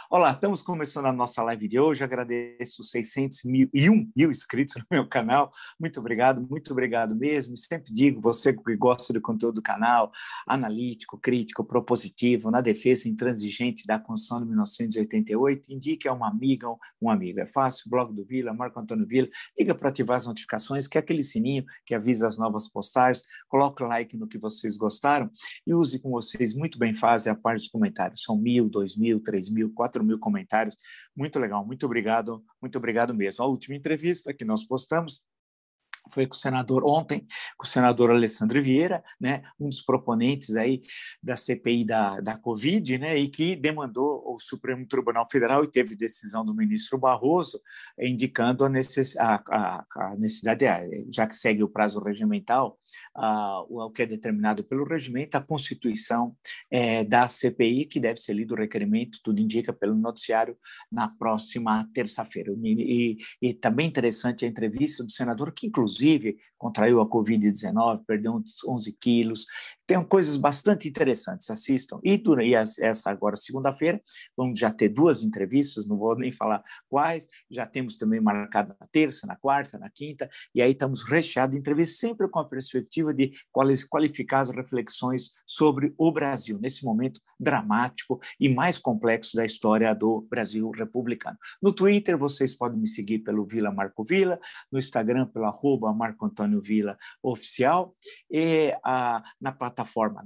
Olá, estamos começando a nossa live de hoje. Agradeço os 601 mil inscritos no meu canal. Muito obrigado mesmo. Sempre digo, você que gosta do conteúdo do canal, analítico, crítico, propositivo, na defesa intransigente da Constituição de 1988, indique a uma amiga ou um amigo. É fácil, blog do Vila, Marco Antônio Vila. Diga para ativar as notificações, que é aquele sininho que avisa as novas postagens. Coloque like no que vocês gostaram e use com vocês, muito bem fácil, a parte dos comentários. São 1.000, 2.000, 3.000, 4.000 comentários. Muito legal, muito obrigado mesmo. A última entrevista que nós postamos foi com o senador ontem, com o senador Alessandro Vieira, né, um dos proponentes aí da CPI da Covid, né, e que demandou o Supremo Tribunal Federal e teve decisão do ministro Barroso indicando a necessidade, já que segue o prazo regimental, o que é determinado pelo regimento, a constituição da CPI, que deve ser lido o requerimento, tudo indica, pelo noticiário na próxima terça-feira. E também interessante a entrevista do senador, que inclusive contraiu a Covid-19, perdeu uns 11 quilos. Tem coisas bastante interessantes, assistam. E essa agora, segunda-feira, vamos já ter 2 entrevistas, não vou nem falar quais, já temos também marcado na terça, na quarta, na quinta, e aí estamos recheados de entrevistas, sempre com a perspectiva de qualificar as reflexões sobre o Brasil, nesse momento dramático e mais complexo da história do Brasil republicano. No Twitter, vocês podem me seguir pelo Vila Marco Vila, no Instagram, pelo @Marco Antônio Vila Oficial, e na plataforma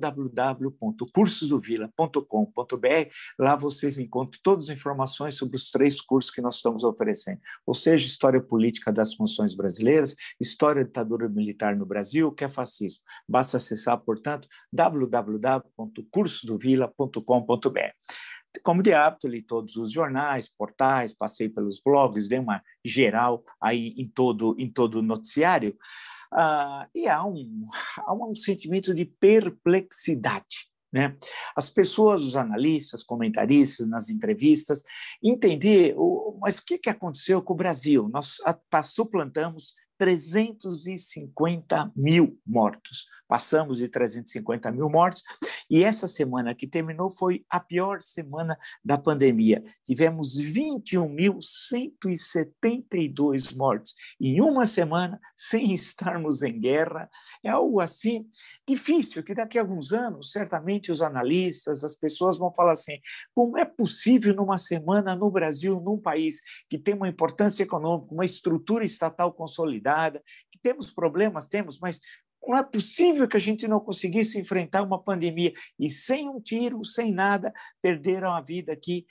www.cursosdovila.com.br. Lá vocês encontram todas as informações sobre os 3 cursos que nós estamos oferecendo, ou seja, História Política das Constituições Brasileiras, História da Ditadura Militar no Brasil, o que é fascismo. Basta acessar, portanto, www.cursosdovila.com.br. Como de hábito, li todos os jornais, portais, passei pelos blogs, dei uma geral aí em todo o noticiário, e há um sentimento de perplexidade, né? As pessoas, os analistas, comentaristas, nas entrevistas, entender, mas o que aconteceu com o Brasil? Nós suplantamos 350 mil mortos. Passamos de 350 mil mortos, e essa semana que terminou foi a pior semana da pandemia. Tivemos 21.172 mortos em uma semana, sem estarmos em guerra. É algo assim difícil, que daqui a alguns anos, certamente os analistas, as pessoas vão falar assim, como é possível numa semana no Brasil, num país que tem uma importância econômica, uma estrutura estatal consolidada, que temos problemas, mas não é possível que a gente não conseguisse enfrentar uma pandemia e sem um tiro, sem nada, perderam a vida aqui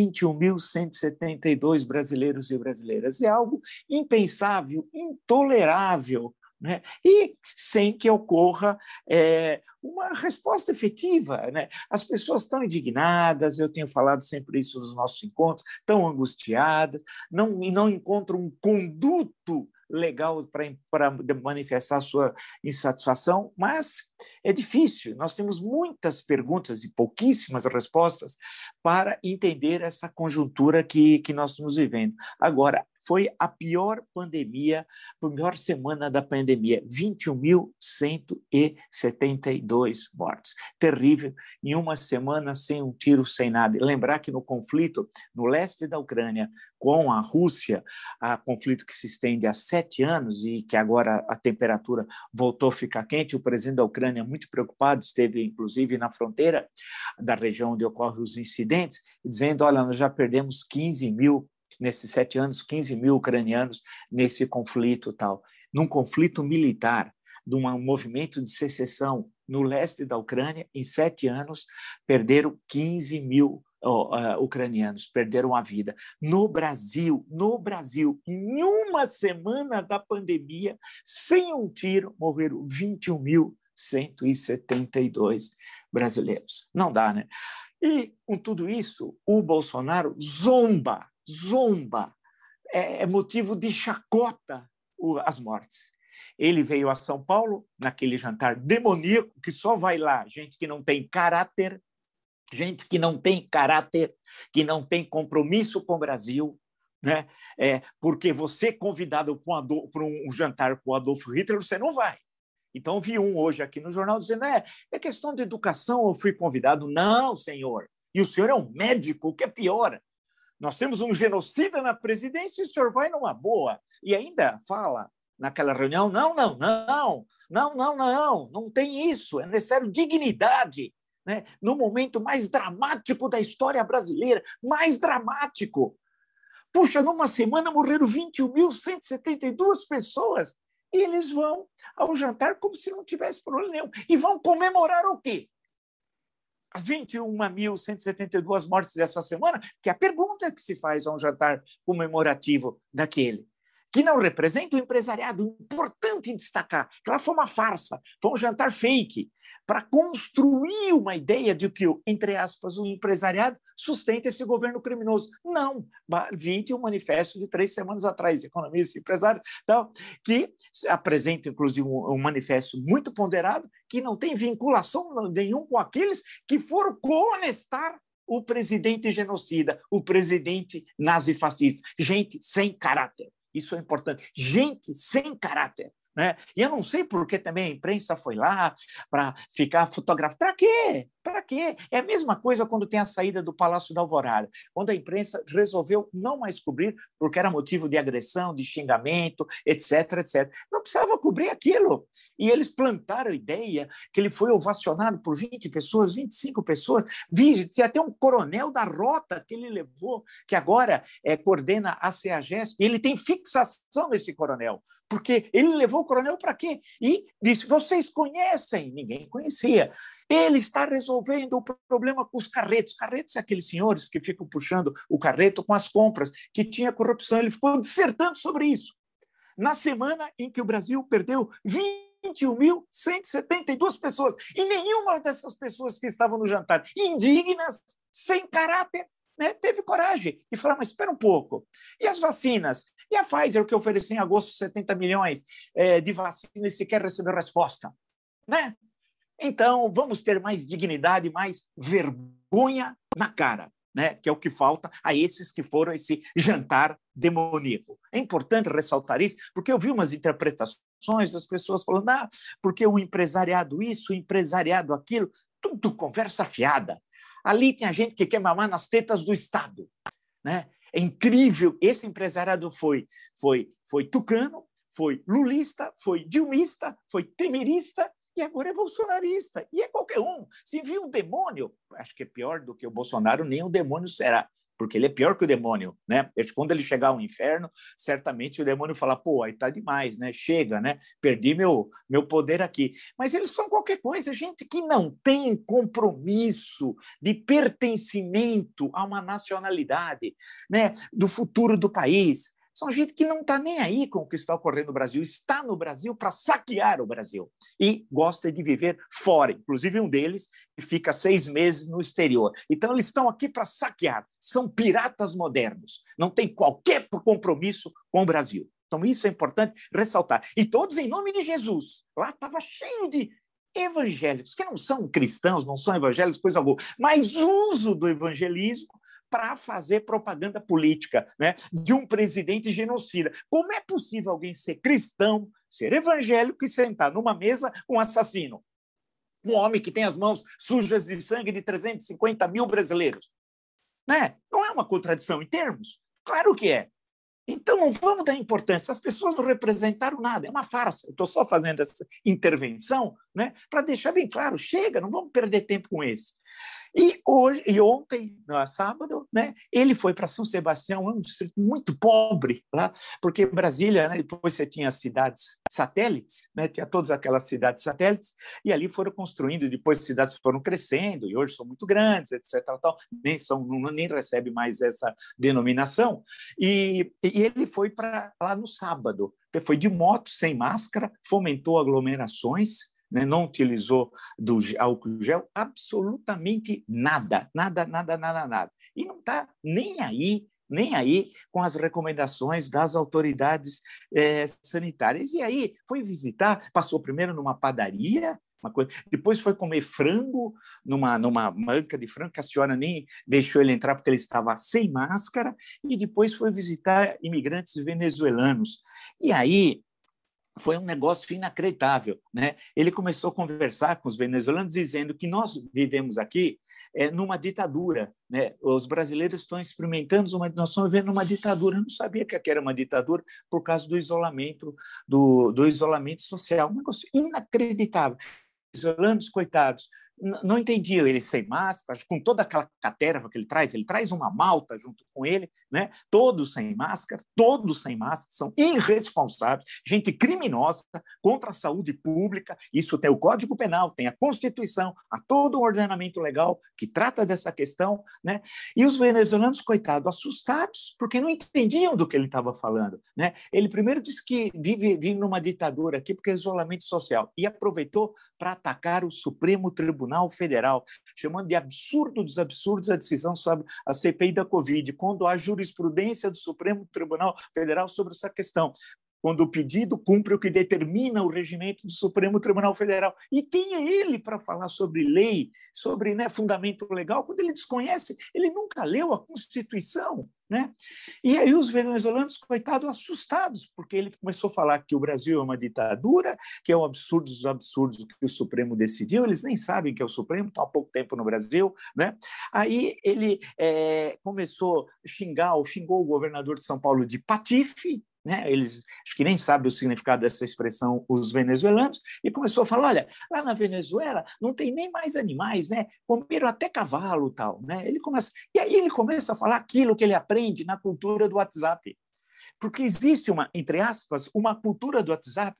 21.172 brasileiros e brasileiras. É algo impensável, intolerável, né? E sem que ocorra uma resposta efetiva, né? As pessoas estão indignadas, eu tenho falado sempre isso nos nossos encontros, estão angustiadas, não encontram um conduto legal para manifestar a sua insatisfação, mas é difícil. Nós temos muitas perguntas e pouquíssimas respostas para entender essa conjuntura que nós estamos vivendo. Agora, foi a pior semana da pandemia, 21.172 mortos. Terrível, em uma semana sem um tiro, sem nada. E lembrar que no conflito no leste da Ucrânia com a Rússia, conflito que se estende há 7 anos e que agora a temperatura voltou a ficar quente, o presidente da Ucrânia, muito preocupado, esteve inclusive na fronteira da região onde ocorrem os incidentes, dizendo, olha, nós já perdemos 15 mil nesses 7 anos, 15 mil ucranianos nesse conflito tal. Num conflito militar, de um movimento de secessão no leste da Ucrânia, em 7 anos, perderam 15 mil ucranianos, perderam a vida. No Brasil, em uma semana da pandemia, sem um tiro, morreram 21.172 brasileiros. Não dá, né? E, com tudo isso, o Bolsonaro zomba, é motivo de chacota as mortes. Ele veio a São Paulo, naquele jantar demoníaco, que só vai lá gente que não tem caráter, que não tem compromisso com o Brasil, né? Porque você é convidado para um jantar com o Adolf Hitler, você não vai. Então, vi hoje aqui no jornal dizendo, é questão de educação, eu fui convidado. Não, senhor, E o senhor é um médico, o que é pior. Nós temos um genocida na presidência e o senhor vai numa boa. E ainda fala naquela reunião, não tem isso, é necessário dignidade. Né? No momento mais dramático da história brasileira, mais dramático. Puxa, numa semana morreram 21.172 pessoas e eles vão ao jantar como se não tivesse problema nenhum. E vão comemorar o quê? As 21.172 mortes dessa semana, que é a pergunta que se faz a um jantar comemorativo daquele, que não representa o empresariado. Importante destacar que lá foi uma farsa, foi um jantar fake, para construir uma ideia de que, entre aspas, o empresariado sustenta esse governo criminoso. Não, vide o manifesto de 3 semanas atrás, economistas e empresários, então, que apresenta, inclusive, um manifesto muito ponderado, que não tem vinculação nenhum com aqueles que foram conestar o presidente genocida, o presidente nazifascista. Gente sem caráter. Isso é importante. Gente sem caráter. Né? E eu não sei por que também a imprensa foi lá para ficar fotografando. Para quê? Para quê? É a mesma coisa quando tem a saída do Palácio da Alvorada, quando a imprensa resolveu não mais cobrir porque era motivo de agressão, de xingamento, etc, etc. Não precisava cobrir aquilo. E eles plantaram a ideia que ele foi ovacionado por 20 pessoas, 25 pessoas. Tem até um coronel da rota que ele levou, que agora coordena a CEAGESP, e ele tem fixação nesse coronel. Porque ele levou o coronel para quê? E disse, vocês conhecem? Ninguém conhecia. Ele está resolvendo o problema com os carretos. Carretos são aqueles senhores que ficam puxando o carreto com as compras, que tinha corrupção. Ele ficou dissertando sobre isso. Na semana em que o Brasil perdeu 21.172 pessoas, e nenhuma dessas pessoas que estavam no jantar, indignas, sem caráter, né, teve coragem de falar, mas espera um pouco, e as vacinas? E a Pfizer, que ofereceu em agosto 70 milhões de vacinas, sequer recebeu resposta. Né? Então, vamos ter mais dignidade, mais vergonha na cara, né? Que é o que falta a esses que foram esse jantar demoníaco. É importante ressaltar isso, porque eu vi umas interpretações das pessoas falando, porque o empresariado isso, o empresariado aquilo, tudo conversa fiada. Ali tem a gente que quer mamar nas tetas do Estado, né? É incrível, esse empresariado foi tucano, foi lulista, foi dilmista, foi temerista e agora é bolsonarista. E é qualquer um. Se viu um demônio, acho que é pior do que o Bolsonaro, nem o demônio será, porque ele é pior que o demônio, né? Quando ele chegar ao inferno, certamente o demônio fala, pô, aí tá demais, né? Chega, né? Perdi meu poder aqui. Mas eles são qualquer coisa, gente que não tem compromisso de pertencimento a uma nacionalidade, né? Do futuro do país. São gente que não está nem aí com o que está ocorrendo no Brasil, está no Brasil para saquear o Brasil e gosta de viver fora, inclusive um deles que fica 6 meses no exterior. Então, eles estão aqui para saquear, são piratas modernos, não tem qualquer compromisso com o Brasil. Então, isso é importante ressaltar. E todos em nome de Jesus. Lá estava cheio de evangélicos, que não são cristãos, não são evangélicos, coisa alguma, mas uso do evangelismo para fazer propaganda política, né, de um presidente genocida. Como é possível alguém ser cristão, ser evangélico e sentar numa mesa com um assassino? Um homem que tem as mãos sujas de sangue de 350 mil brasileiros. Né? Não é uma contradição em termos? Claro que é. Então, não vamos dar importância. As pessoas não representaram nada. É uma farsa. Eu estou só fazendo essa intervenção, né, para deixar bem claro. Chega, não vamos perder tempo com esse. E ontem, no sábado, né, ele foi para São Sebastião, um distrito muito pobre lá, porque Brasília, né, depois você tinha cidades satélites, né, tinha todas aquelas cidades satélites, e ali foram construindo, depois as cidades foram crescendo, e hoje são muito grandes, etc. Tal, nem recebe mais essa denominação. E ele foi para lá no sábado, foi de moto, sem máscara, fomentou aglomerações, né, não utilizou do álcool gel, absolutamente nada. E não está nem aí com as recomendações das autoridades sanitárias. E aí foi visitar, passou primeiro numa padaria, depois foi comer frango numa banca de frango, que a senhora nem deixou ele entrar porque ele estava sem máscara, e depois foi visitar imigrantes venezuelanos. E aí foi um negócio inacreditável, né? Ele começou a conversar com os venezuelanos dizendo que nós vivemos aqui numa ditadura, né? Os brasileiros estão experimentando nós estamos vivendo uma ditadura. Eu não sabia que era uma ditadura por causa do isolamento do isolamento social, um negócio inacreditável. Os venezuelanos, coitados, não entendiam ele sem máscara, com toda aquela caterva que ele traz uma malta junto com ele, né? Todos sem máscara, são irresponsáveis, gente criminosa contra a saúde pública. Isso tem o Código Penal, tem a Constituição, há todo um ordenamento legal que trata dessa questão, né? E os venezuelanos, coitados, assustados, porque não entendiam do que ele estava falando, né? Ele primeiro disse que vive numa ditadura aqui porque é isolamento social, e aproveitou para atacar o Supremo Tribunal Federal, chamando de absurdo dos absurdos a decisão sobre a CPI da Covid, quando há jurisprudência do Supremo Tribunal Federal sobre essa questão, quando o pedido cumpre o que determina o regimento do Supremo Tribunal Federal. E quem é ele para falar sobre lei, sobre, né, fundamento legal, quando ele desconhece, ele nunca leu a Constituição, né? E aí os venezuelanos, coitados, assustados, porque ele começou a falar que o Brasil é uma ditadura, que é um absurdo dos absurdos que o Supremo decidiu, eles nem sabem que é o Supremo, está há pouco tempo no Brasil, né? Aí ele xingou o governador de São Paulo de patife, né? Eles acho que nem sabem o significado dessa expressão, os venezuelanos, e começou a falar: olha, lá na Venezuela não tem nem mais animais, né? Comeram até cavalo, tal, né? E aí ele começa a falar aquilo que ele aprende na cultura do WhatsApp. Porque existe entre aspas, uma cultura do WhatsApp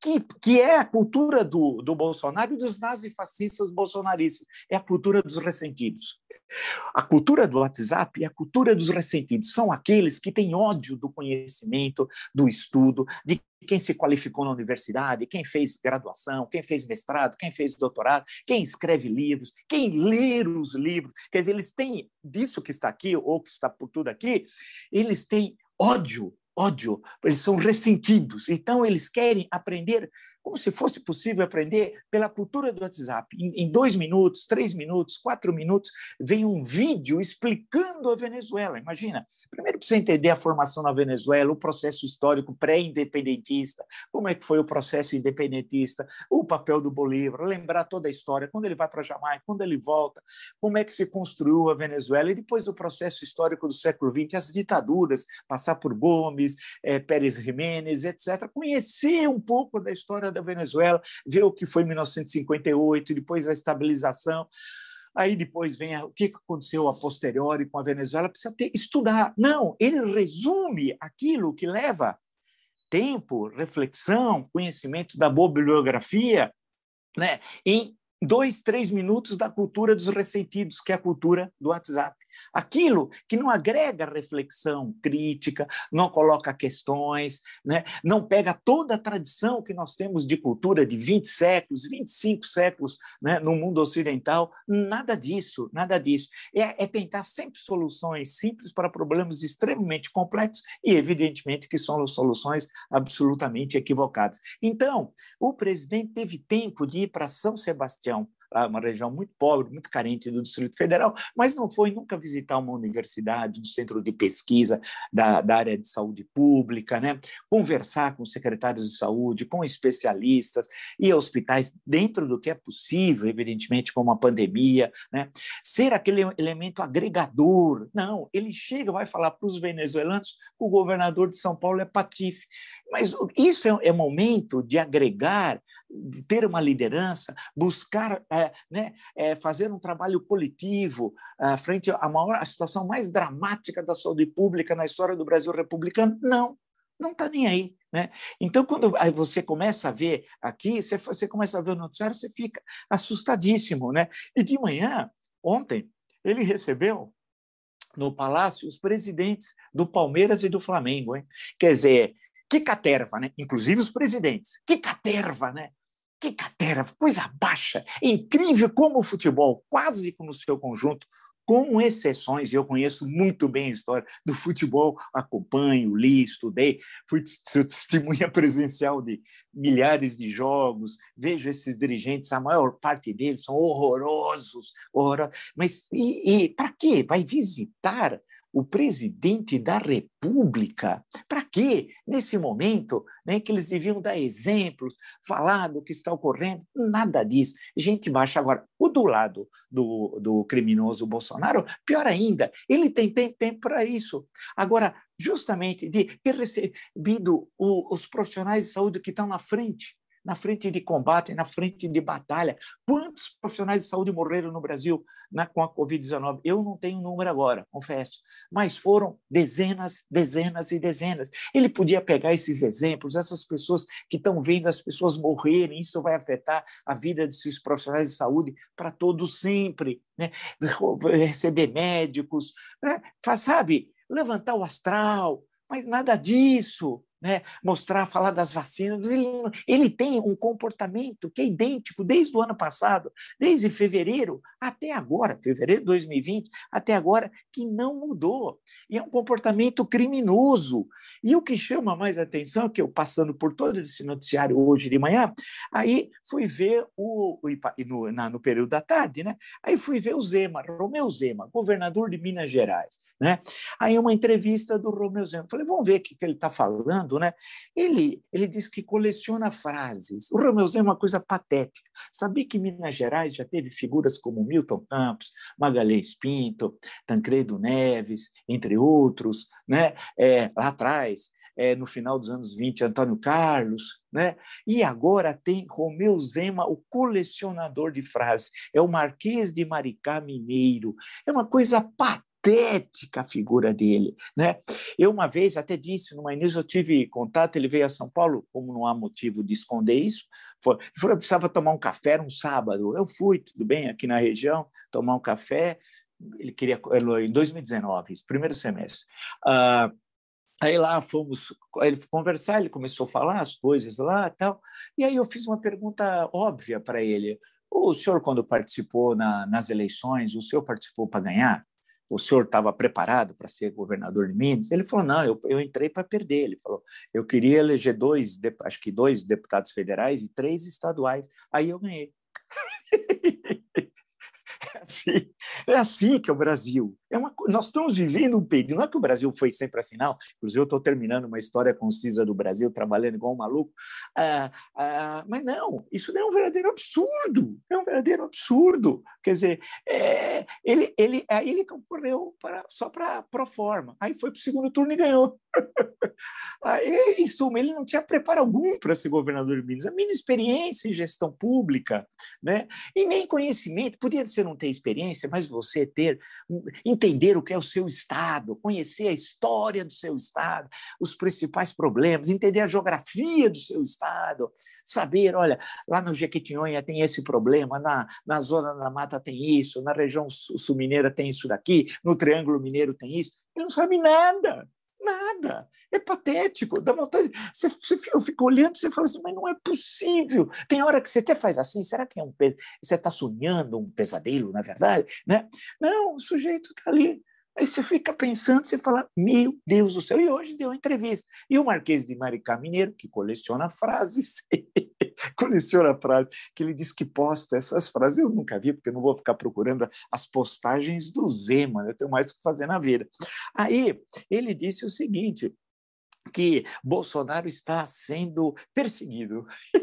que é a cultura do Bolsonaro e dos nazifascistas bolsonaristas, é a cultura dos ressentidos. A cultura do WhatsApp e a cultura dos ressentidos são aqueles que têm ódio do conhecimento, do estudo, de quem se qualificou na universidade, quem fez graduação, quem fez mestrado, quem fez doutorado, quem escreve livros, quem lê os livros. Quer dizer, eles têm, disso que está aqui, ou que está por tudo aqui, eles têm ódio, eles são ressentidos, então eles querem aprender como se fosse possível aprender pela cultura do WhatsApp. Em 2 minutos, 3 minutos, 4 minutos, vem um vídeo explicando a Venezuela. Imagina, primeiro para você entender a formação na Venezuela, o processo histórico pré-independentista, como é que foi o processo independentista, o papel do Bolívar, lembrar toda a história, quando ele vai para a Jamaica, quando ele volta, como é que se construiu a Venezuela, e depois do processo histórico do século XX, as ditaduras, passar por Gomes, Pérez Jiménez, etc., conhecer um pouco da história da Venezuela, ver o que foi em 1958, depois a estabilização. Aí depois vem o que aconteceu a posteriori com a Venezuela, precisa estudar. Não, ele resume aquilo que leva tempo, reflexão, conhecimento da boa bibliografia, né, em 2, 3 minutos da cultura dos ressentidos, que é a cultura do WhatsApp. Aquilo que não agrega reflexão crítica, não coloca questões, né? Não pega toda a tradição que nós temos de cultura de 20 séculos, 25 séculos, né, no mundo ocidental. Nada disso, nada disso. É tentar sempre soluções simples para problemas extremamente complexos e, evidentemente, que são soluções absolutamente equivocadas. Então, o presidente teve tempo de ir para São Sebastião, uma região muito pobre, muito carente do Distrito Federal, mas não foi nunca visitar uma universidade, um centro de pesquisa da área de saúde pública, né? Conversar com secretários de saúde, com especialistas e hospitais dentro do que é possível, evidentemente, como a pandemia, né? Ser aquele elemento agregador. Não, ele chega, vai falar para os venezuelanos que o governador de São Paulo é patife. Mas isso é momento de agregar, de ter uma liderança, buscar fazer um trabalho coletivo frente à situação mais dramática da saúde pública na história do Brasil republicano. Não está nem aí, né? Então, quando aí você começa a ver aqui, você começa a ver o noticiário, você fica assustadíssimo, né? E de manhã, ontem, ele recebeu no Palácio os presidentes do Palmeiras e do Flamengo, hein? Quer dizer, que caterva, né? Inclusive os presidentes. Que caterva, né? Que caterva, coisa baixa. É incrível como o futebol, quase no seu conjunto, com exceções, e eu conheço muito bem a história do futebol, acompanho, li, estudei, fui testemunha presencial de milhares de jogos, vejo esses dirigentes, a maior parte deles são horrorosos. Mas e para quê? Vai visitar o presidente da República? Para quê? Nesse momento, né, que eles deviam dar exemplos, falar do que está ocorrendo, nada disso. Gente baixa. Agora, o do lado do criminoso Bolsonaro, pior ainda, ele tem tempo para isso. Agora, justamente de ter recebido os profissionais de saúde que estão na frente de combate, na frente de batalha. Quantos profissionais de saúde morreram no Brasil com a Covid-19? Eu não tenho número agora, confesso, mas foram dezenas, dezenas e dezenas. Ele podia pegar esses exemplos, essas pessoas que estão vendo as pessoas morrerem, isso vai afetar a vida desses profissionais de saúde para todos sempre, né? Receber médicos, né? Sabe, levantar o astral, mas nada disso. Né, mostrar, falar das vacinas, ele tem um comportamento que é idêntico desde o ano passado, desde fevereiro até agora, fevereiro de 2020, até agora, que não mudou. E é um comportamento criminoso. E o que chama mais atenção é que eu, passando por todo esse noticiário hoje de manhã, aí fui ver no período da tarde, né? Aí fui ver o Zema, Romeu Zema, governador de Minas Gerais, né? Aí uma entrevista do Romeu Zema. Falei, vamos ver o que ele está falando, né? Ele diz que coleciona frases. O Romeu Zema é uma coisa patética. Sabia que Minas Gerais já teve figuras como Milton Campos, Magalhães Pinto, Tancredo Neves, entre outros, né? Lá atrás, no final dos anos 20, Antônio Carlos, né? E agora tem Romeu Zema, o colecionador de frases. É o Marquês de Maricá Mineiro. É uma coisa patética a figura dele, né? Eu uma vez até disse numa news, eu tive contato, ele veio a São Paulo, como não há motivo de esconder isso, ele falou, eu precisava tomar um café, era um sábado, eu fui, tudo bem, aqui na região, tomar um café, ele queria, em 2019, primeiro semestre, aí lá fomos ele conversar, ele começou a falar as coisas lá e tal, e aí eu fiz uma pergunta óbvia para ele, o senhor quando participou nas eleições, o senhor participou para ganhar? O senhor estava preparado para ser governador de Minas? Ele falou, não, eu entrei para perder. Ele falou, eu queria eleger acho que 2 deputados federais e 3 estaduais. Aí eu ganhei. É assim que é o Brasil. Nós estamos vivendo um período. Não é que o Brasil foi sempre assim, não. Inclusive, eu estou terminando uma história concisa do Brasil, trabalhando igual um maluco. Mas não, isso não é um verdadeiro absurdo. É um verdadeiro absurdo. Quer dizer, ele concorreu só para pro forma. Aí foi para o segundo turno e ganhou. Aí, em suma, ele não tinha preparo algum para ser governador de Minas. A minha experiência em gestão pública, né? E nem conhecimento, podia ser não ter experiência, mas você entender o que é o seu estado, conhecer a história do seu estado, os principais problemas, entender a geografia do seu estado, saber, olha, lá no Jequitinhonha tem esse problema, na zona da mata tem isso, na região sul-mineira tem isso daqui, no Triângulo Mineiro tem isso. Ele não sabe nada. Nada. É patético. Dá vontade. Eu fico olhando e você fala assim, mas não é possível. Tem hora que você até faz assim, será que você está sonhando um pesadelo, na verdade? Né? Não, o sujeito está ali. Aí você fica pensando, você fala, meu Deus do céu. E hoje deu uma entrevista. E o Marquês de Maricá Mineiro, que coleciona frases, que ele diz que posta essas frases. Eu nunca vi, porque eu não vou ficar procurando as postagens do Zema, eu tenho mais o que fazer na vida. Aí ele disse o seguinte, que Bolsonaro está sendo perseguido.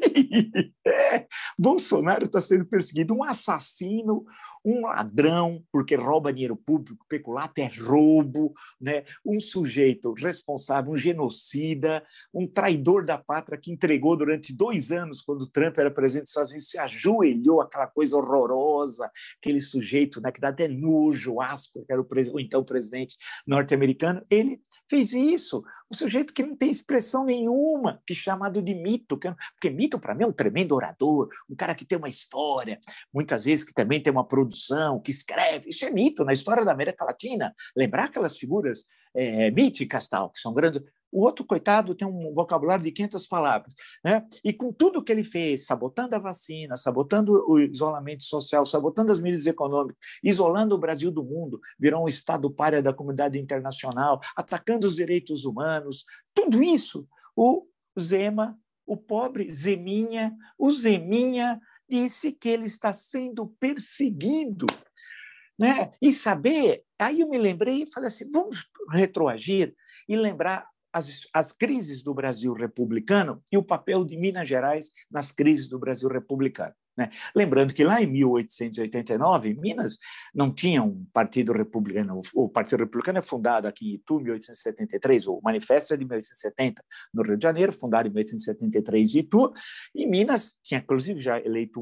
Bolsonaro está sendo perseguido, um assassino, um ladrão, porque rouba dinheiro público, peculato é roubo, né? Um sujeito responsável, um genocida, um traidor da pátria que entregou durante 2 anos, quando Trump era presidente dos Estados Unidos, se ajoelhou, aquela coisa horrorosa, aquele sujeito, né, que dá até nojo, asco, que era o então presidente norte-americano, ele fez isso. Um sujeito que não tem expressão nenhuma, que é chamado de mito, porque mito para mim é um tremendo orador, um cara que tem uma história, muitas vezes que também tem uma produção, que escreve, isso é mito na história da América Latina, lembrar aquelas figuras míticas tal, que são grandes. O outro, coitado, tem um vocabulário de 500 palavras, né? E com tudo que ele fez, sabotando a vacina, sabotando o isolamento social, sabotando as medidas econômicas, isolando o Brasil do mundo, virou um estado pária da comunidade internacional, atacando os direitos humanos, tudo isso, o Zema o pobre Zeminha, o Zeminha disse que ele está sendo perseguido, né? E saber, aí eu me lembrei e falei assim, vamos retroagir e lembrar as crises do Brasil republicano e o papel de Minas Gerais nas crises do Brasil republicano. Né? Lembrando que lá em 1889, Minas não tinha um partido republicano. O Partido Republicano é fundado aqui em Itu, em 1873, o Manifesto é de 1870, no Rio de Janeiro, fundado em 1873 em Itu, e Minas tinha, inclusive, já eleito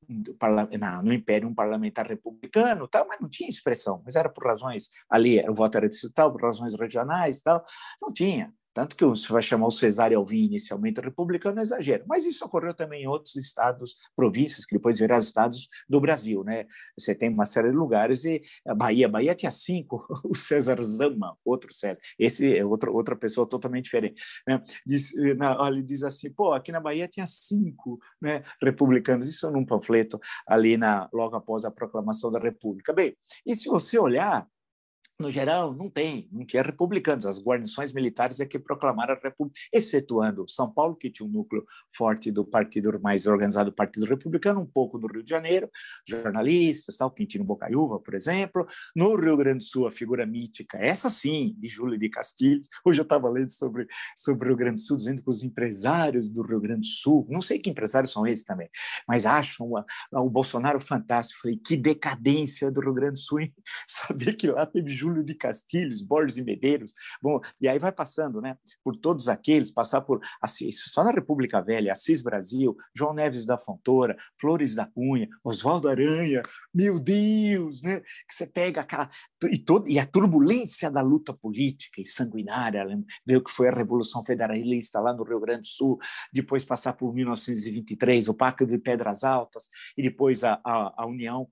no Império um parlamentar republicano, tal, mas não tinha expressão, mas era por razões, ali o voto era distrital, por razões regionais, tal, não tinha. Tanto que você vai chamar o Cesário Alvim inicialmente republicano, é exagero. Mas isso ocorreu também em outros estados, províncias, que depois viraram estados do Brasil. Né? Você tem uma série de lugares, e a Bahia tinha 5, o César Zama, outro César. Esse é outra pessoa totalmente diferente. Né? Ele diz assim, pô, aqui na Bahia tinha 5, né, republicanos, isso num panfleto ali logo após a proclamação da República. Bem, e se você olhar, no geral, não tinha republicanos. As guarnições militares é que proclamaram a República, excetuando São Paulo, que tinha um núcleo forte do partido mais organizado, do Partido Republicano, um pouco no Rio de Janeiro, jornalistas, tal, Quintino Bocaiúva, por exemplo. No Rio Grande do Sul, a figura mítica, essa sim, de Júlio de Castilhos. Hoje eu estava lendo sobre o Rio Grande do Sul, dizendo que os empresários do Rio Grande do Sul, não sei que empresários são esses também, mas acham o Bolsonaro fantástico. Falei, que decadência do Rio Grande do Sul, hein? Saber que lá teve Júlio de Castilhos, Borges e Medeiros, bom, e aí vai passando, né, por todos aqueles, passar por Assis, só na República Velha, Assis Brasil, João Neves da Fontoura, Flores da Cunha, Oswaldo Aranha, meu Deus, né, que você pega aquela, e a turbulência da luta política e sanguinária, ver o que foi a Revolução Federalista lá no Rio Grande do Sul, depois passar por 1923, o Pacto de Pedras Altas, e depois a União,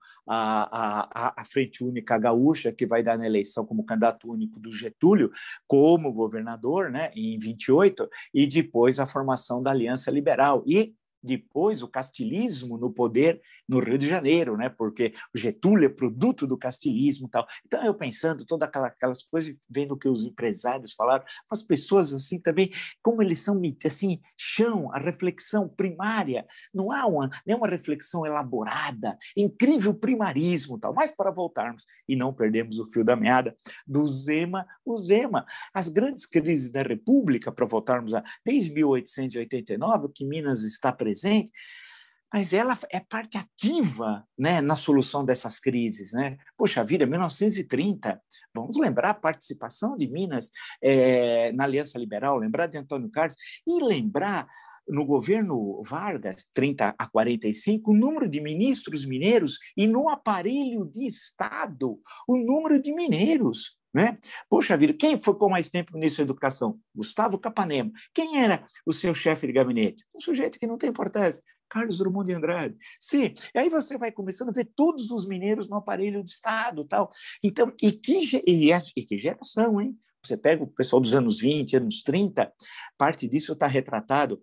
a Frente Única Gaúcha, que vai dar na eleição como candidato único do Getúlio, como governador, né, em 28, e depois a formação da Aliança Liberal. E depois o castilismo no poder no Rio de Janeiro, né? Porque o Getúlio é produto do castilismo e tal. Então, eu pensando todas aquelas coisas, vendo o que os empresários falaram, as pessoas assim também, como eles são, assim, chão, a reflexão primária, não há nenhuma reflexão elaborada, incrível primarismo tal. Mas para voltarmos e não perdermos o fio da meada do Zema, as grandes crises da República, para voltarmos desde 1889, que Minas está presente, mas ela é parte ativa, né, na solução dessas crises. Né? Poxa vida, 1930, vamos lembrar a participação de Minas na Aliança Liberal, lembrar de Antônio Carlos e lembrar no governo Vargas, 30 a 45, o número de ministros mineiros e no aparelho de Estado, o número de mineiros. Né? Poxa vida, quem ficou mais tempo ministro da Educação? Gustavo Capanema. Quem era o seu chefe de gabinete? Um sujeito que não tem importância. Carlos Drummond de Andrade. Sim, e aí você vai começando a ver todos os mineiros no aparelho de Estado. Tal. Então, e que geração, hein? Você pega o pessoal dos anos 20, anos 30, parte disso está retratado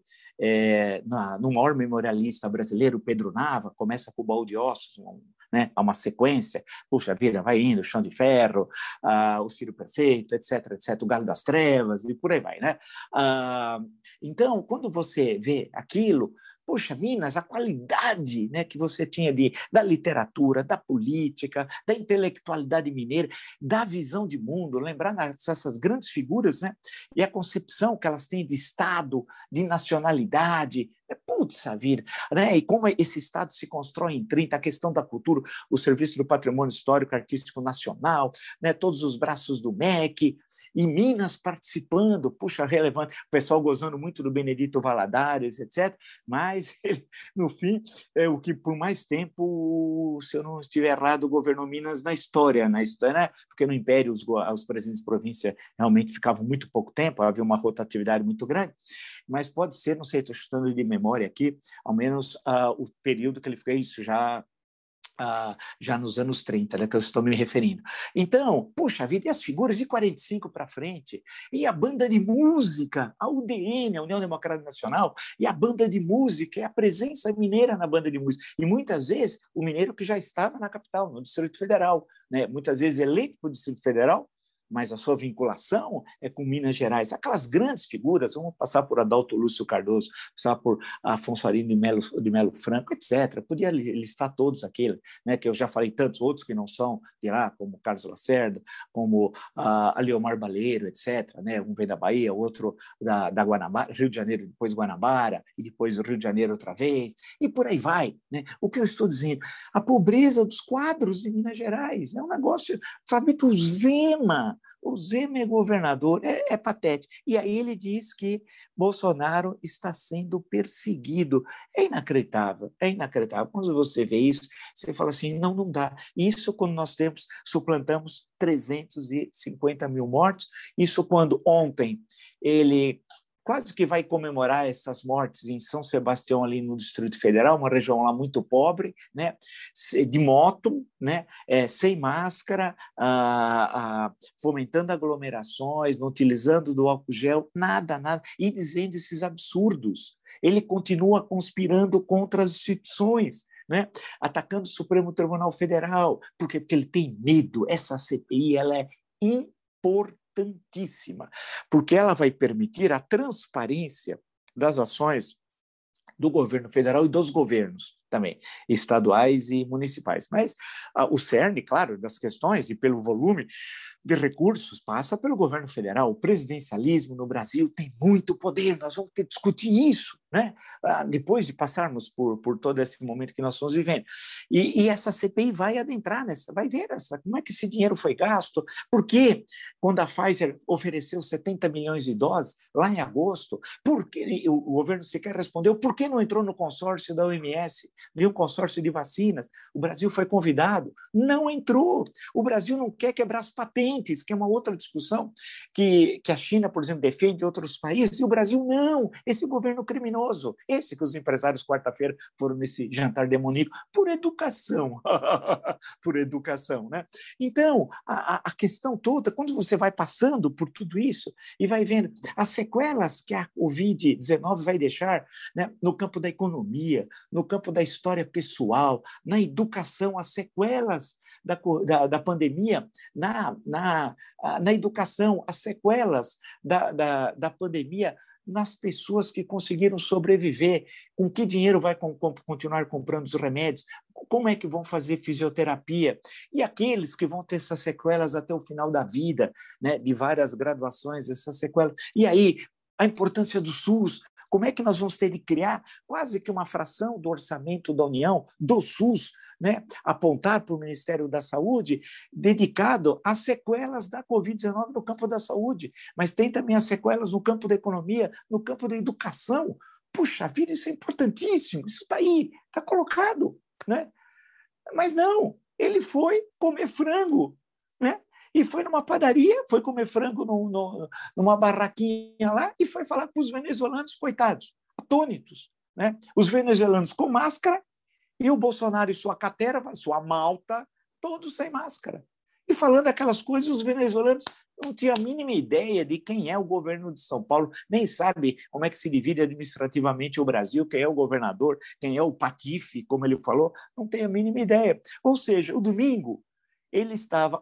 no maior memorialista brasileiro, Pedro Nava, começa com o Baú de Ossos, né, uma sequência, puxa vida, vai indo, Chão de Ferro, o Ciro Perfeito, etc., o Galo das Trevas, e por aí vai. Né? Então, quando você vê aquilo, poxa, Minas, a qualidade, né, que você tinha da literatura, da política, da intelectualidade mineira, da visão de mundo, lembrar essas grandes figuras, né, e a concepção que elas têm de Estado, de nacionalidade, putz, a vida, né, e como esse Estado se constrói em 30, a questão da cultura, o Serviço do Patrimônio Histórico Artístico Nacional, né, todos os braços do MEC, e Minas participando, puxa, relevante, o pessoal gozando muito do Benedito Valadares, etc., mas ele, no fim, é o que por mais tempo, se eu não estiver errado, governou Minas na história, né? Porque no Império os presidentes de província realmente ficavam muito pouco tempo, havia uma rotatividade muito grande, mas pode ser, não sei, estou chutando de memória aqui, ao menos o período que ele fez isso já nos anos 30, né, que eu estou me referindo. Então, puxa vida, e as figuras de 45 para frente, e a banda de música, a UDN, a União Democrática Nacional, e a banda de música, e a presença mineira na banda de música, e muitas vezes o mineiro que já estava na capital, no Distrito Federal, né, muitas vezes eleito para o Distrito Federal, mas a sua vinculação é com Minas Gerais. Aquelas grandes figuras, vamos passar por Adalto Lúcio Cardoso, passar por Afonso Arino de Melo Franco, etc. Podia listar todos aqueles, né, que eu já falei, tantos outros que não são de lá, como Carlos Lacerda, como Aliomar Baleiro, etc. Né? Um vem da Bahia, outro da Guanabara, Rio de Janeiro, depois Guanabara, e depois Rio de Janeiro outra vez, e por aí vai. Né? O que eu estou dizendo? A pobreza dos quadros de Minas Gerais é um negócio. Fabrício Zema, o Zema é governador, é patético. E aí ele diz que Bolsonaro está sendo perseguido. É inacreditável, é inacreditável. Quando você vê isso, você fala assim, não, não dá. Isso quando nós suplantamos 350 mil mortos, isso quando ontem ele quase que vai comemorar essas mortes em São Sebastião, ali no Distrito Federal, uma região lá muito pobre, né, de moto, né, sem máscara, fomentando aglomerações, não utilizando do álcool gel, nada, nada, e dizendo esses absurdos. Ele continua conspirando contra as instituições, né? Atacando o Supremo Tribunal Federal. Por quê? Porque ele tem medo. Essa CPI ela é importantíssima, porque ela vai permitir a transparência das ações do governo federal e dos governos também, estaduais e municipais. Mas o cerne, claro, das questões e pelo volume de recursos passa pelo governo federal. O presidencialismo no Brasil tem muito poder, nós vamos ter que discutir isso, né? Depois de passarmos por todo esse momento que nós estamos vivendo. E essa CPI vai adentrar nessa, vai ver como é que esse dinheiro foi gasto, por que quando a Pfizer ofereceu 70 milhões de doses lá em agosto, por que o governo sequer respondeu, por que não entrou no consórcio da OMS, viu um consórcio de vacinas, o Brasil foi convidado, não entrou, o Brasil não quer quebrar as patentes, que é uma outra discussão que a China, por exemplo, defende em outros países, e o Brasil não, esse governo criminoso, esse que os empresários quarta-feira foram nesse jantar demoníaco, por educação, por educação, né? Então, a questão toda, quando você vai passando por tudo isso e vai vendo as sequelas que a Covid-19 vai deixar, né, no campo da economia, no campo da história pessoal, na educação, as sequelas da pandemia, na educação, as sequelas da pandemia nas pessoas que conseguiram sobreviver, com que dinheiro vai continuar comprando os remédios, como é que vão fazer fisioterapia, e aqueles que vão ter essas sequelas até o final da vida, né, de várias graduações, essas sequelas. E aí, a importância do SUS, como é que nós vamos ter de criar quase que uma fração do orçamento da União, do SUS, né, apontar para o Ministério da Saúde, dedicado às sequelas da Covid-19 no campo da saúde, mas tem também as sequelas no campo da economia, no campo da educação. Puxa vida, isso é importantíssimo, isso está aí, está colocado, né? Mas não, ele foi comer frango, né? E foi numa padaria, foi comer frango numa barraquinha lá e foi falar com os venezuelanos, coitados, atônitos, né? Os venezuelanos com máscara e o Bolsonaro e sua catera, sua malta, todos sem máscara. E falando aquelas coisas, os venezuelanos não tinham a mínima ideia de quem é o governo de São Paulo, nem sabe como é que se divide administrativamente o Brasil, quem é o governador, quem é o patife, como ele falou, não tem a mínima ideia. Ou seja, o domingo, ele estava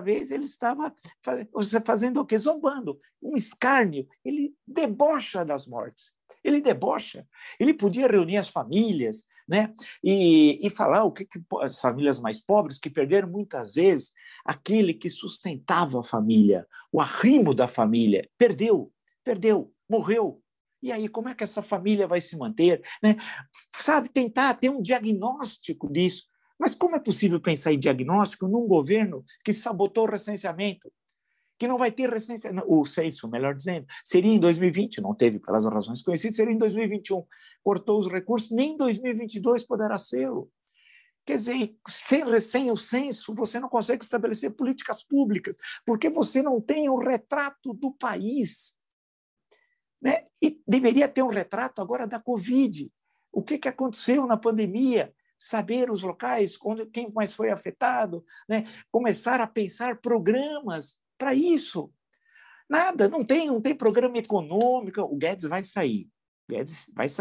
fazendo o quê? Zombando, um escárnio, ele debocha das mortes, ele debocha, ele podia reunir as famílias, né, e falar o que as famílias mais pobres que perderam muitas vezes aquele que sustentava a família, o arrimo da família, perdeu, morreu. E aí, como é que essa família vai se manter? Né? Sabe, tentar ter um diagnóstico disso. Mas como é possível pensar em diagnóstico num governo que sabotou o recenseamento, que não vai ter recenseamento, o censo, melhor dizendo, seria em 2020, não teve pelas razões conhecidas, seria em 2021, cortou os recursos, nem em 2022 poderá ser-lo. Quer dizer, sem o censo, você não consegue estabelecer políticas públicas, porque você não tem um retrato do país, né? E deveria ter um retrato agora da Covid. O que aconteceu na pandemia? Saber os locais, quem mais foi afetado, né? Começar a pensar programas para isso. Nada, não tem programa econômico. O Guedes vai sair.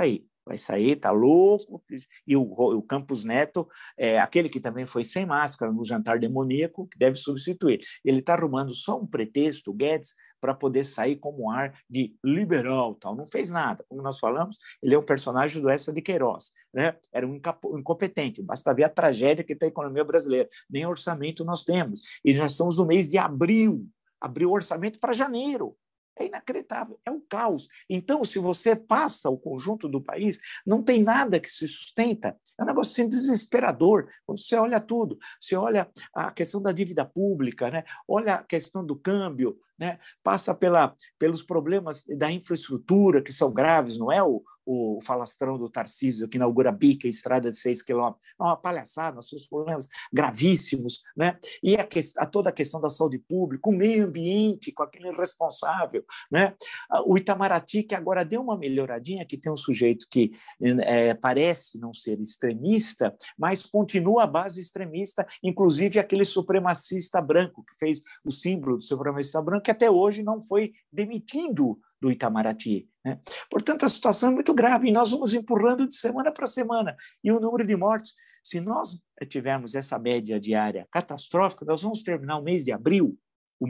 vai sair, está louco, e o Campos Neto, aquele que também foi sem máscara no jantar demoníaco, que deve substituir. Ele está arrumando só um pretexto, o Guedes, para poder sair como um ar de liberal, tal. Não fez nada. Como nós falamos, ele é um personagem do Essa de Queiroz, né? Era um incompetente, basta ver a tragédia que está a economia brasileira. Nem orçamento nós temos. E nós estamos no mês de abril, abriu o orçamento para janeiro. É inacreditável, é um caos. Então, se você passa o conjunto do país, não tem nada que se sustenta. É um negócio assim, desesperador. Quando você olha tudo, você olha a questão da dívida pública, né? Olha a questão do câmbio, né? Passa pelos problemas da infraestrutura, que são graves, não é o falastrão do Tarcísio, que inaugura bica e estrada de 6 quilômetros. É uma palhaçada, nós temos problemas gravíssimos, né? E toda a questão da saúde pública, o meio ambiente, com aquele responsável, né? O Itamaraty, que agora deu uma melhoradinha, que tem um sujeito que parece não ser extremista, mas continua a base extremista, inclusive aquele supremacista branco, que fez o símbolo do supremacista branco, que até hoje não foi demitido do Itamaraty, né? Portanto, a situação é muito grave e nós vamos empurrando de semana para semana. E o número de mortos, se nós tivermos essa média diária catastrófica, nós vamos terminar o mês de abril,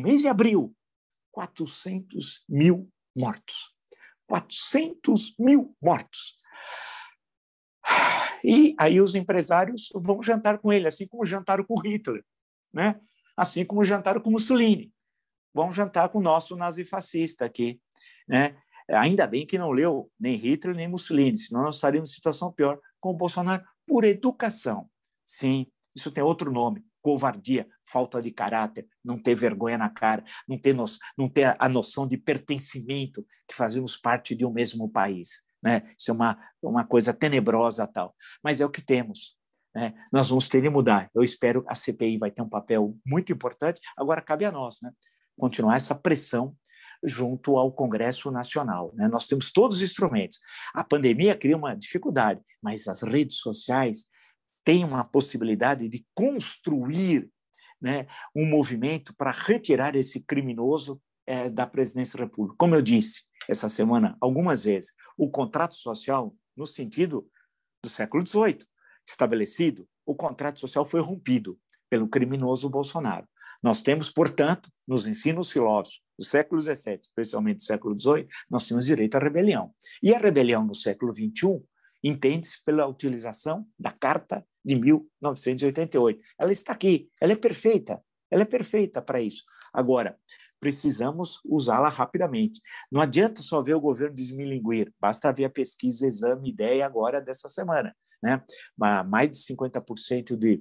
400 mil mortos. 400 mil mortos. E aí os empresários vão jantar com ele, assim como jantaram com Hitler, né? Assim como jantaram com Mussolini. Vão jantar com o nosso nazifascista aqui, né? Ainda bem que não leu nem Hitler nem Mussolini, senão nós estaríamos em situação pior com o Bolsonaro por educação. Sim, isso tem outro nome, covardia, falta de caráter, não ter vergonha na cara, não ter a noção de pertencimento, que fazemos parte de um mesmo país, né? Isso é uma coisa tenebrosa tal, mas é o que temos. Nós vamos ter de mudar. Eu espero que a CPI vai ter um papel muito importante, agora cabe a nós, né? Continuar essa pressão junto ao Congresso Nacional, né? Nós temos todos os instrumentos. A pandemia cria uma dificuldade, mas as redes sociais têm uma possibilidade de construir, né, um movimento para retirar esse criminoso da presidência da República. Como eu disse essa semana algumas vezes, o contrato social, no sentido do século XVIII, estabelecido, o contrato social foi rompido pelo criminoso Bolsonaro. Nós temos, portanto, nos ensinos filósofos do século XVII, especialmente do século XVIII, nós temos direito à rebelião. E a rebelião no século XXI entende-se pela utilização da Carta de 1988. Ela está aqui, ela é perfeita para isso. Agora, precisamos usá-la rapidamente. Não adianta só ver o governo desmilinguir, basta ver a pesquisa Exame Ideia agora dessa semana, né? Mais de 50% de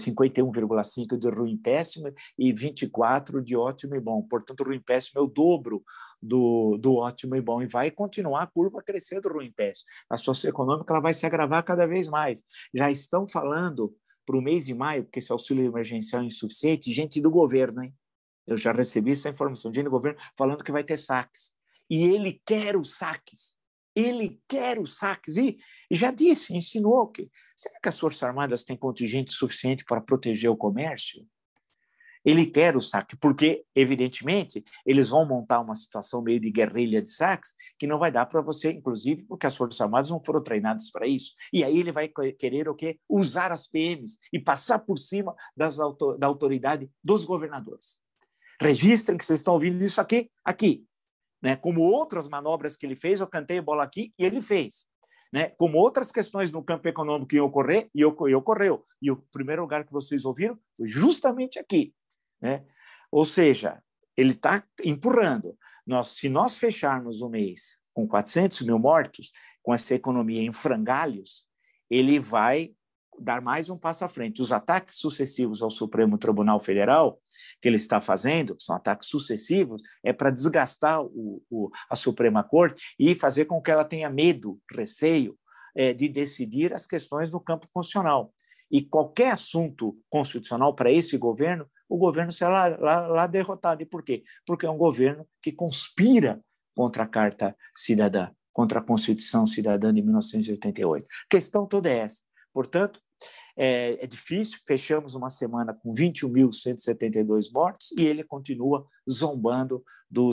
51,5% de ruim péssimo e 24% de ótimo e bom. Portanto, o ruim péssimo é o dobro do ótimo e bom, e vai continuar a curva crescendo ruim péssimo. A situação econômica ela vai se agravar cada vez mais. Já estão falando para o mês de maio, porque esse auxílio emergencial é insuficiente, gente do governo, hein? Eu já recebi essa informação, gente do governo falando que vai ter saques. E ele quer os saques. Ele quer os saques. E já disse, insinuou que será que as Forças Armadas têm contingente suficiente para proteger o comércio? Ele quer o saque, porque, evidentemente, eles vão montar uma situação meio de guerrilha de saques que não vai dar para você, inclusive, porque as Forças Armadas não foram treinadas para isso. E aí ele vai querer o quê? Usar as PMs e passar por cima da autoridade dos governadores. Registrem que vocês estão ouvindo isso aqui. Né? Como outras manobras que ele fez, eu cantei a bola aqui e ele fez. Né? Como outras questões no campo econômico iam ocorrer, e ocorreu. E o primeiro lugar que vocês ouviram foi justamente aqui. Né? Ou seja, ele está empurrando. Se nós fecharmos o mês com 400 mil mortos, com essa economia em frangalhos, ele vai dar mais um passo à frente. Os ataques sucessivos ao Supremo Tribunal Federal que ele está fazendo, são ataques sucessivos, é para desgastar a Suprema Corte e fazer com que ela tenha medo, receio de decidir as questões no campo constitucional. E qualquer assunto constitucional para esse governo, o governo será lá derrotado. E por quê? Porque é um governo que conspira contra a Carta Cidadã, contra a Constituição Cidadã de 1988. A questão toda é essa. Portanto, é difícil, fechamos uma semana com 21.172 mortos e ele continua zombando dos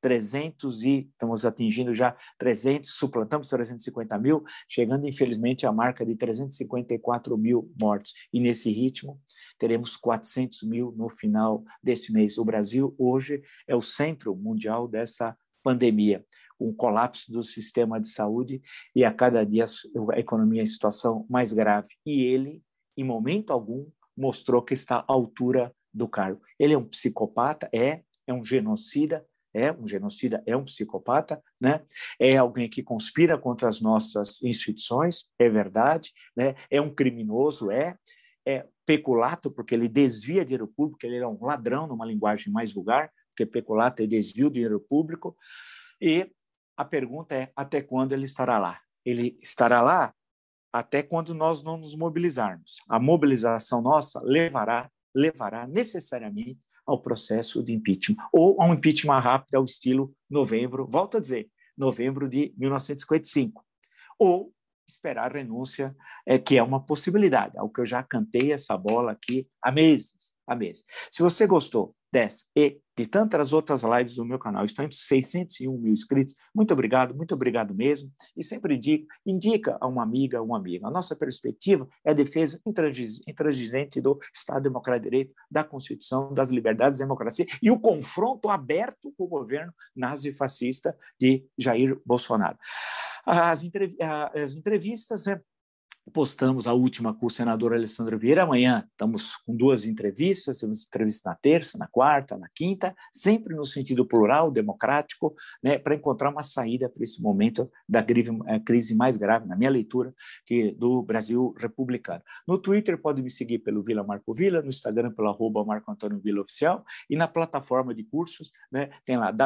estamos atingindo já 300, suplantamos 350 mil, chegando, infelizmente, à marca de 354 mil mortos. E, nesse ritmo, teremos 400 mil no final desse mês. O Brasil, hoje, é o centro mundial dessa pandemia, um colapso do sistema de saúde e, a cada dia, a economia em situação mais grave. E ele, em momento algum, mostrou que está à altura do cargo. Ele é um psicopata, é um genocida, é um psicopata, né? É alguém que conspira contra as nossas instituições, é verdade, né? É um criminoso, é peculato, porque ele desvia dinheiro público, ele é um ladrão, numa linguagem mais vulgar, porque peculato é desvio de dinheiro público, e a pergunta é, até quando ele estará lá? Ele estará lá até quando nós não nos mobilizarmos. A mobilização nossa levará necessariamente ao processo de impeachment, ou a um impeachment rápido ao estilo novembro, volto a dizer, novembro de 1955, ou esperar a renúncia, que é uma possibilidade, algo que eu já cantei essa bola aqui há meses. Se você gostou dessa e de tantas outras lives do meu canal, estou entre 601 mil inscritos, muito obrigado mesmo, e sempre indica a uma amiga, um amigo. A nossa perspectiva é a defesa intransigente do Estado Democrático de Direito, da Constituição, das liberdades e democracia, e o confronto aberto com o governo nazi-fascista de Jair Bolsonaro. As entrevistas, né? Postamos a última com o senador Alessandro Vieira. Amanhã estamos com 2 entrevistas, temos entrevista na terça, na quarta, na quinta, sempre no sentido plural, democrático, né, para encontrar uma saída para esse momento da crise mais grave, na minha leitura, do Brasil republicano. No Twitter pode me seguir pelo Vila Marco Vila, no Instagram pelo @Marco Antônio Vila Oficial, e na plataforma de cursos, né, tem lá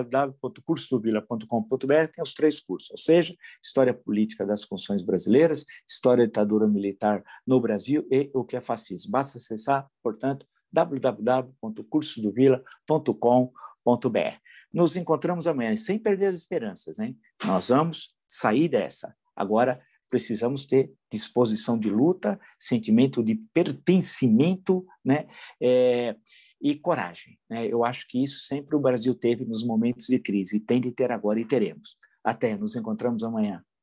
www.cursodovila.com.br, tem os 3 cursos, ou seja, História Política das Constituições Brasileiras, História da Ditadura Militar no Brasil e o que é fascismo. Basta acessar, portanto, www.cursodovila.com.br. Nos encontramos amanhã, sem perder as esperanças, hein? Nós vamos sair dessa. Agora, precisamos ter disposição de luta, sentimento de pertencimento, né? E coragem, né? Eu acho que isso sempre o Brasil teve nos momentos de crise, e tem de ter agora e teremos. Até, nos encontramos amanhã.